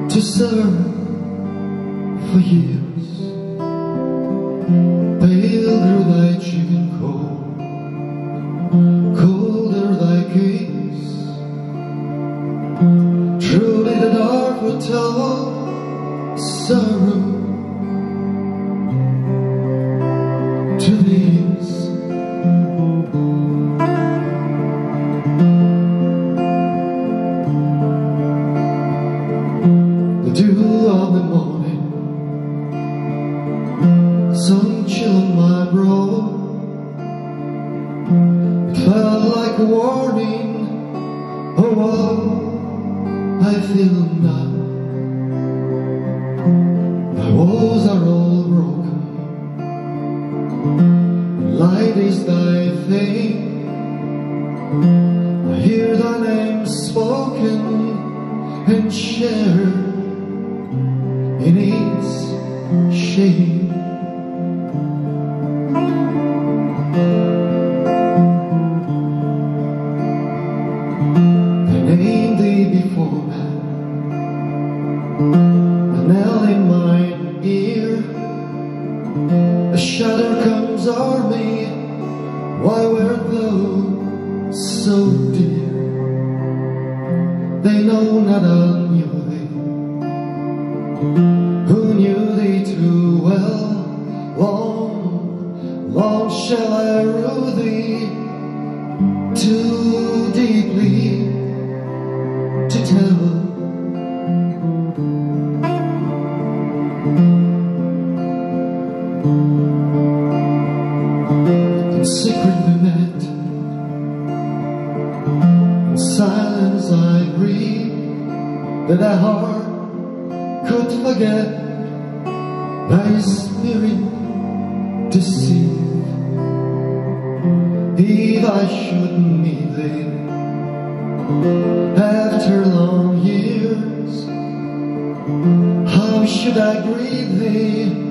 to serve for years. Pale grew thy chicken cold, colder thy gaze. Truly the dark would tell sorrow to these. The dew of the morning, sun chill on my brow. It felt like a warning. Oh, what I feel now. My walls are all broken. Light is thy fame. I hear thy name spoken and share in its shame. I named thee before man, a knell in mine ear. A shudder comes o'er me. Why wert thou so dear? They know not I knew thee, who knew thee too well. Long, long shall I rue thee, too deeply to tell. In secret we met, in silence I agreed that thy heart could forget, thy spirit deceive. If I should meet thee after long years, how should I greet thee?